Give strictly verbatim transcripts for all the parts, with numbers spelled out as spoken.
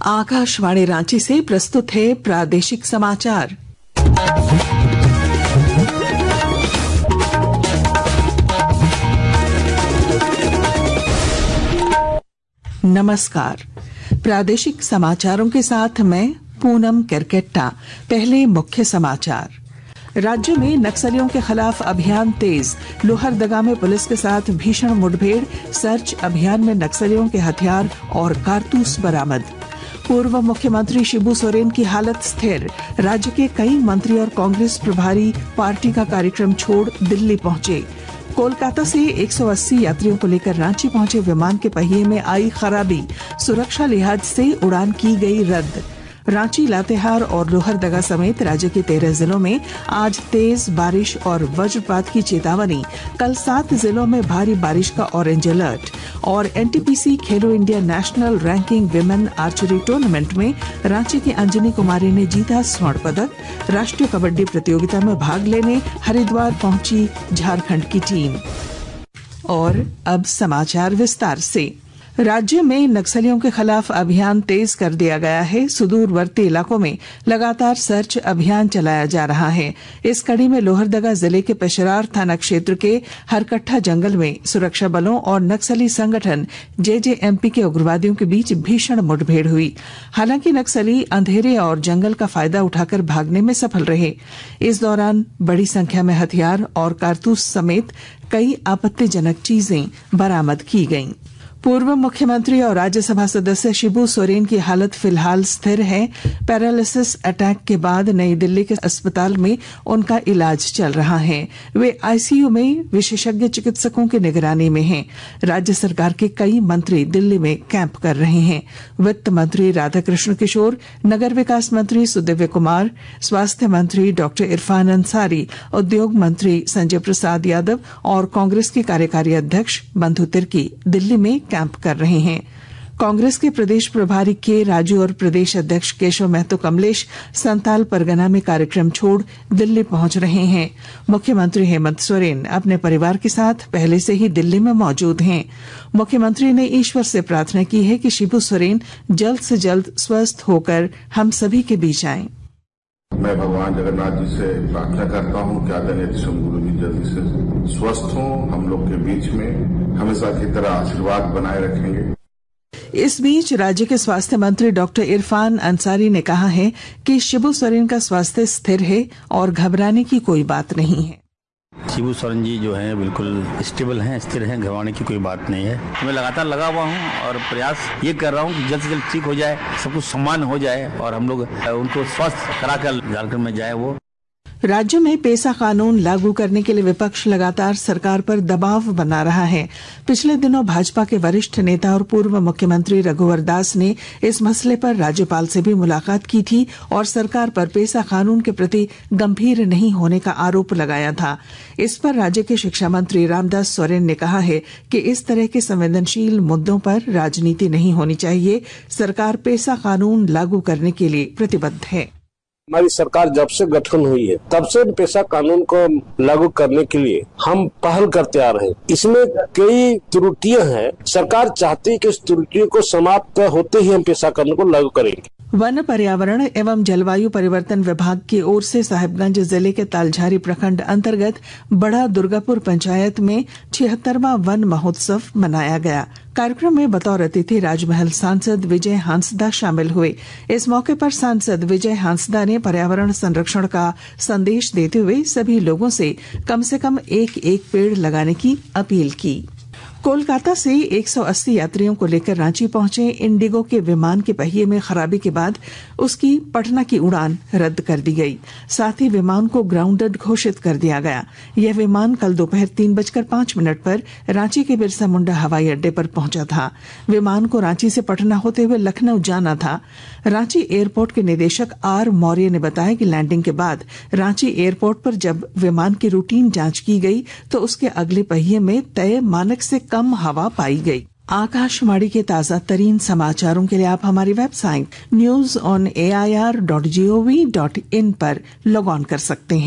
आकाशवाणी रांची से प्रस्तुत है प्रादेशिक समाचार। नमस्कार, प्रादेशिक समाचारों के साथ मैं पूनम केरकेट्टा। पहले मुख्य समाचार। राज्य में नक्सलियों के खिलाफ अभियान तेज। लोहरदगा में पुलिस के साथ भीषण मुठभेड़। सर्च अभियान में नक्सलियों के हथियार और कारतूस बरामद। पूर्व मुख्यमंत्री शिबू सोरेन की हालत स्थिर। राज्य के कई मंत्री और कांग्रेस प्रभारी पार्टी का कार्यक्रम छोड़ दिल्ली पहुंचे। कोलकाता से एक सौ अस्सी यात्रियों को लेकर रांची पहुंचे विमान के पहिए में आई खराबी। सुरक्षा लिहाज से उड़ान की गई रद्द। रांची, लातेहार और लोहरदगा समेत राज्य के तेरह जिलों में आज तेज बारिश और वज्रपात की चेतावनी। कल सात जिलों में भारी बारिश का ऑरेंज अलर्ट। और NTPC Khelo India national ranking women archery tournament में रांची की अंजनी कुमारी ने जीता स्वर्ण पदक। राष्ट्रीय कबड्डी प्रतियोगिता में भाग लेने हरिद्वार पहुंची झारखंड की टीम। और अब समाचार विस्तार से। राज्य में नक्सलियों के खिलाफ अभियान तेज कर दिया गया है। सुदूरवर्ती इलाकों में लगातार सर्च अभियान चलाया जा रहा है। इस कड़ी में लोहरदगा जिले के पेशरार थाना क्षेत्र के हरकट्टा जंगल में सुरक्षा बलों और नक्सली संगठन जेजेएमपी के उग्रवादियों के बीच भीषण मुठभेड़ हुई। हालांकि नक्सली अंधेरे और जंगल का फायदा उठाकर भागने में सफल रहे। इस दौरान बड़ी संख्या में हथियार और कारतूस समेत कई आपत्तिजनक चीजें बरामद की गईं। पूर्व मुख्यमंत्री और राज्यसभा सदस्य शिबू सोरेन की हालत फिलहाल स्थिर है। पैरालिसिस अटैक के बाद नई दिल्ली के अस्पताल में उनका इलाज चल रहा है। वे आईसीयू में विशेषज्ञ चिकित्सकों की निगरानी में हैं। राज्य सरकार के कई मंत्री दिल्ली में कैंप कर रहे हैं। वित्त मंत्री राधाकृष्ण किशोर, नगर विकास मंत्री सुदिव्य कुमार, स्वास्थ्य मंत्री डॉक्टर इरफान अंसारी, उद्योग मंत्री संजय प्रसाद यादव और कांग्रेस के कार्यकारी अध्यक्ष बंधु तिर्की दिल्ली में कैंप कर रहे हैं। कांग्रेस के प्रदेश प्रभारी के राजू और प्रदेश अध्यक्ष केशव महतो कमलेश संताल परगना में कार्यक्रम छोड़ दिल्ली पहुंच रहे हैं। मुख्यमंत्री हेमंत सोरेन अपने परिवार के साथ पहले से ही दिल्ली में मौजूद हैं। मुख्यमंत्री ने ईश्वर से प्रार्थना की है कि शिबू सोरेन जल्द से जल्द स्वस्थ होकर हम सभी के बीच आएं। मैं भगवान जगन्नाथ जी से प्रार्थना करता हूँ कि आदरणीय गुरु जी जल्दी से स्वस्थ हों, हम लोग के बीच में हमेशा की तरह आशीर्वाद बनाए रखेंगे। इस बीच राज्य के स्वास्थ्य मंत्री डॉक्टर इरफान अंसारी ने कहा है कि शिबू सोरेन का स्वास्थ्य स्थिर है और घबराने की कोई बात नहीं है। शिबू सोरेन जी जो है बिल्कुल स्टेबल हैं, स्थिर हैं, घबराने की कोई बात नहीं है। मैं लगातार लगा हुआ हूँ और प्रयास ये कर रहा हूँ कि जल्द से जल्द ठीक हो जाए, सब कुछ सम्मान हो जाए और हम लोग उनको स्वस्थ कराकर झारखंड में जाए। वो राज्य में पेसा कानून लागू करने के लिए विपक्ष लगातार सरकार पर दबाव बना रहा है। पिछले दिनों भाजपा के वरिष्ठ नेता और पूर्व मुख्यमंत्री रघुवर दास ने इस मसले पर राज्यपाल से भी मुलाकात की थी और सरकार पर पेसा कानून के प्रति गंभीर नहीं होने का आरोप लगाया था। इस पर राज्य के शिक्षा मंत्री रामदास सोरेन ने कहा है कि इस तरह के संवेदनशील मुद्दों पर राजनीति नहीं होनी चाहिए। सरकार पेसा कानून लागू करने के लिए प्रतिबद्ध है। हमारी सरकार जब से गठन हुई है तब से पेशा कानून को लागू करने के लिए हम पहल करते आ रहे हैं। इसमें कई त्रुटियां हैं। सरकार चाहती है कि इस त्रुटियों को समाप्त होते ही हम पेशा कानून को लागू करेंगे। वन, पर्यावरण एवं जलवायु परिवर्तन विभाग की ओर से साहिबगंज जिले के तालझारी प्रखंड अंतर्गत बड़ा दुर्गापुर पंचायत में छिहत्तरवां वन महोत्सव मनाया गया। कार्यक्रम में बतौर अतिथि राजमहल सांसद विजय हांसदा शामिल हुए। इस मौके पर सांसद विजय हांसदा ने पर्यावरण संरक्षण का संदेश देते हुए सभी लोगों से कम से कम एक एक पेड़ लगाने की अपील की। कोलकाता से एक सौ अस्सी यात्रियों को लेकर रांची पहुंचे इंडिगो के विमान के पहिए में खराबी के बाद उसकी पटना की उड़ान रद्द कर दी गई। साथ ही विमान को ग्राउंडेड घोषित कर दिया गया। यह विमान कल दोपहर तीन बजकर पांच मिनट पर रांची के बिरसा मुंडा हवाई अड्डे पर पहुंचा था। विमान को रांची से पटना होते हुए लखनऊ जाना था। रांची एयरपोर्ट के निदेशक आर मौर्य ने बताया कि लैंडिंग के बाद रांची एयरपोर्ट पर जब विमान की रूटीन जांच की गई तो उसके अगले पहिए में तय मानक से कम हवा पाई गई। आकाशवाणी के ताजा तरीन समाचारों के लिए आप हमारी website news on A I R dot G O V dot in पर लॉग ऑन कर सकते हैं।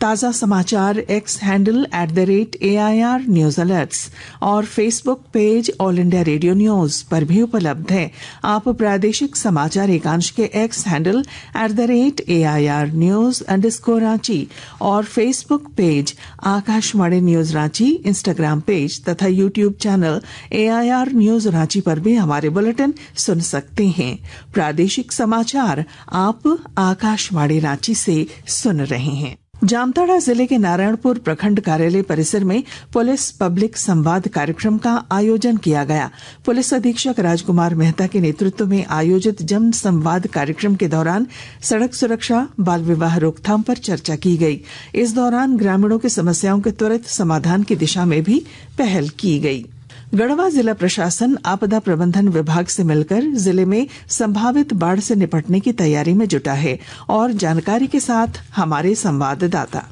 ताजा समाचार X handle at the rate A I R news alerts और Facebook page All India Radio news पर भी उपलब्ध है। आप प्रादेशिक समाचार एकांश के X handle at the rate A I R news underscore Ranchi और Facebook page Akashvani news Ranchi, Instagram page तथा YouTube channel A I R news Ranchi पर भी हमारे बुलेटिन सुन सकते हैं। प्रादेशिक समाचार आप आकाशवाणी रांची से सुन रहे हैं। जामताड़ा जिले के नारायणपुर प्रखंड कार्यालय परिसर में पुलिस पब्लिक संवाद कार्यक्रम का आयोजन किया गया। पुलिस अधीक्षक राजकुमार मेहता के नेतृत्व में आयोजित जन संवाद कार्यक्रम के दौरान सड़क सुरक्षा, बाल विवाह रोकथाम पर चर्चा की गई। इस दौरान ग्रामीणों की समस्याओं के त्वरित समाधान की दिशा में भी पहल की गई। गढ़वा जिला प्रशासन आपदा प्रबंधन विभाग से मिलकर जिले में संभावित बाढ़ से निपटने की तैयारी में जुटा है और जानकारी के साथ हमारे संवाददाता।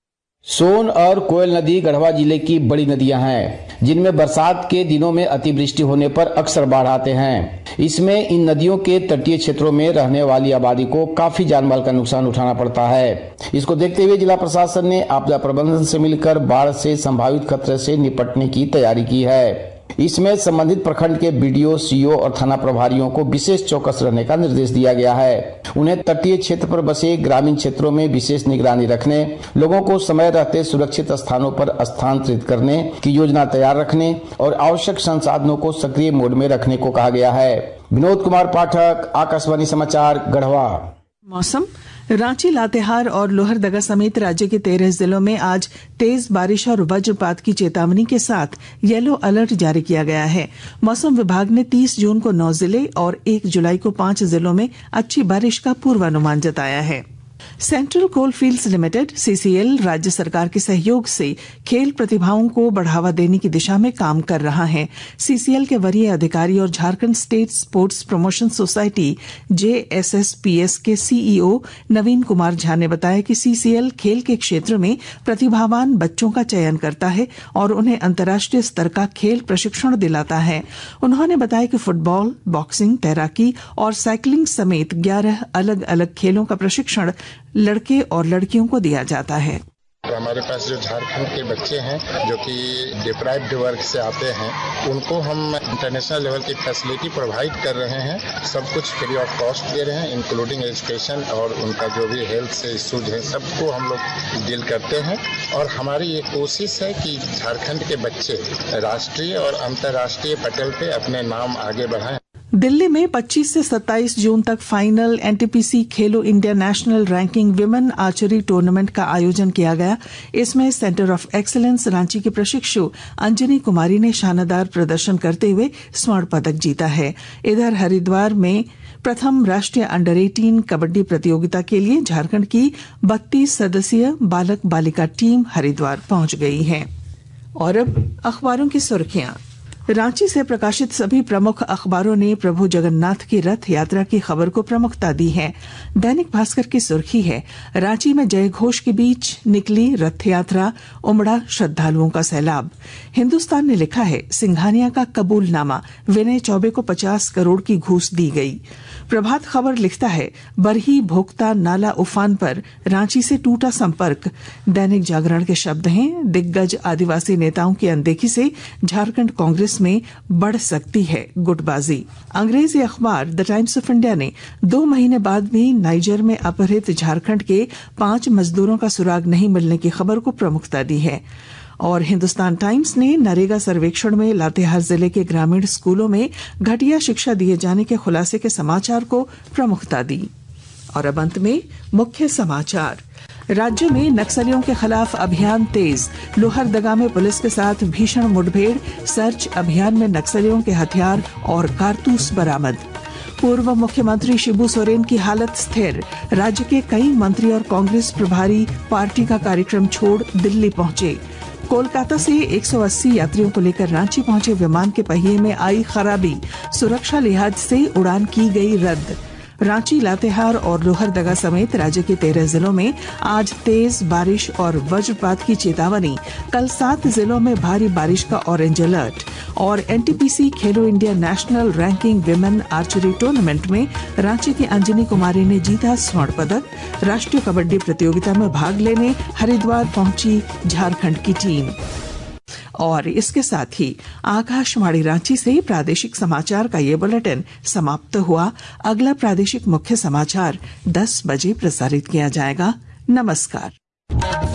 सोन और कोयल नदी गढ़वा जिले की बड़ी नदियां हैं, जिनमें बरसात के दिनों में अतिवृष्टि होने पर अक्सर बाढ़ आते हैं। इसमें इन नदियों के तटीय क्षेत्रों में रहने वाली आबादी को काफी जानमाल का नुकसान उठाना पड़ता है। इसको देखते हुए जिला प्रशासन ने आपदा प्रबंधन से मिलकर बाढ़ से संभावित खतरे से निपटने की तैयारी की है। इसमें संबंधित प्रखंड के बीडीओ, सीओ और थाना प्रभारियों को विशेष चौकस रहने का निर्देश दिया गया है। उन्हें तटीय क्षेत्र पर बसे ग्रामीण क्षेत्रों में विशेष निगरानी रखने, लोगों को समय रहते सुरक्षित स्थानों पर स्थानांतरित करने की योजना तैयार रखने और आवश्यक संसाधनों को सक्रिय मोड में रखने को कहा गया है। विनोद कुमार पाठक, आकाशवाणी समाचार, गढ़वा। मौसम। रांची, लातेहार और लोहरदगा समेत राज्य के तेरह जिलों में आज तेज बारिश और वज्रपात की चेतावनी के साथ येलो अलर्ट जारी किया गया है। मौसम विभाग ने तीस जून को नौ जिले और एक जुलाई को पांच जिलों में अच्छी बारिश का पूर्वानुमान जताया है। सेंट्रल कोलफील्ड्स लिमिटेड सीसीएल राज्य सरकार के सहयोग से खेल प्रतिभाओं को बढ़ावा देने की दिशा में काम कर रहा है। सीसीएल के वरीय अधिकारी और Jharkhand state sports promotion society JSSPS के सीईओ नवीन कुमार झा ने बताया कि सीसीएल खेल के क्षेत्र में प्रतिभावान बच्चों का चयन करता है और उन्हें अंतर्राष्ट्रीय स्तर का खेल प्रशिक्षण दिलाता है। उन्होंने बताया कि फुटबॉल, बॉक्सिंग, तैराकी और साइकिलिंग समेत ग्यारह अलग अलग खेलों का प्रशिक्षण लड़के और लड़कियों को दिया जाता है। तो हमारे पास जो झारखंड के बच्चे हैं जो कि डिप्राइव्ड वर्ग से आते हैं, उनको हम इंटरनेशनल लेवल की फैसिलिटी प्रोवाइड कर रहे हैं। सब कुछ फ्री ऑफ कॉस्ट दे रहे हैं, इंक्लूडिंग एजुकेशन और उनका जो भी हेल्थ से इश्यूज है सबको हम लोग डील करते हैं। और हमारी ये कोशिश है कि झारखंड के बच्चे राष्ट्रीय और अंतर्राष्ट्रीय पटल पे अपने नाम आगे बढ़ाएं। दिल्ली में पच्चीस से सत्ताईस जून तक final NTPC Khelo India national ranking women archery tournament का आयोजन किया गया। इसमें सेंटर ऑफ एक्सीलेंस रांची के प्रशिक्षु अंजनी कुमारी ने शानदार प्रदर्शन करते हुए स्वर्ण पदक जीता है। इधर हरिद्वार में प्रथम राष्ट्रीय अंडर अठारह कबड्डी प्रतियोगिता के लिए झारखंड की बत्तीस सदस्यीय बालक बालिका टीम हरिद्वार पहुंच गई है। और अब अखबारों की सुर्खियां। रांची से प्रकाशित सभी प्रमुख अखबारों ने प्रभु जगन्नाथ की रथ यात्रा की खबर को प्रमुखता दी है। दैनिक भास्कर की सुर्खी है, रांची में जय घोष के बीच निकली रथ यात्रा, उमड़ा श्रद्धालुओं का सैलाब। हिंदुस्तान ने लिखा है, सिंघानिया का कबूलनामा, विनय चौबे को पचास करोड़ की घूस दी गई। प्रभात खबर लिखता है, बरही भोक्ता नाला उफान पर रांची से टूटा संपर्क। दैनिक जागरण के शब्द हैं, दिग्गज आदिवासी नेताओं की अनदेखी से झारखंड कांग्रेस में बढ़ सकती है गुटबाजी। अंग्रेजी अखबार द टाइम्स ऑफ इंडिया ने दो महीने बाद भी नाइजर में अपहृत झारखंड के पांच मजदूरों का सुराग नहीं मिलने की खबर को प्रमुखता दी है। और हिंदुस्तान टाइम्स ने नरेगा सर्वेक्षण में लातेहार जिले के ग्रामीण स्कूलों में घटिया शिक्षा दिए जाने के खुलासे के समाचार को प्रमुखता दी। और अब अंत में मुख्य समाचार। राज्य में नक्सलियों के खिलाफ अभियान तेज, लोहरदगा में पुलिस के साथ भीषण मुठभेड़, सर्च अभियान में नक्सलियों के हथियार और कारतूस बरामद। पूर्व मुख्यमंत्री शिबू सोरेन की हालत स्थिर, राज्य के कई मंत्री और कांग्रेस प्रभारी पार्टी का कार्यक्रम छोड़ दिल्ली पहुंचे। कोलकाता से एक सौ अस्सी यात्रियों को लेकर रांची पहुंचे विमान के पहिए में आई खराबी, सुरक्षा लिहाज से उड़ान की गई रद्द। रांची, लातेहार और लोहरदगा समेत राज्य के तेरह जिलों में आज तेज बारिश और वज्रपात की चेतावनी। कल सात जिलों में भारी बारिश का ऑरेंज अलर्ट। और NTPC Khelo India national ranking women archery tournament में रांची की अंजनी कुमारी ने जीता स्वर्ण पदक। राष्ट्रीय कबड्डी प्रतियोगिता में भाग लेने हरिद्वार पहुंची झारखंड की टीम। और इसके साथ ही आकाशवाणी रांची से प्रादेशिक समाचार का ये बुलेटिन समाप्त हुआ। अगला प्रादेशिक मुख्य समाचार दस बजे प्रसारित किया जाएगा। नमस्कार।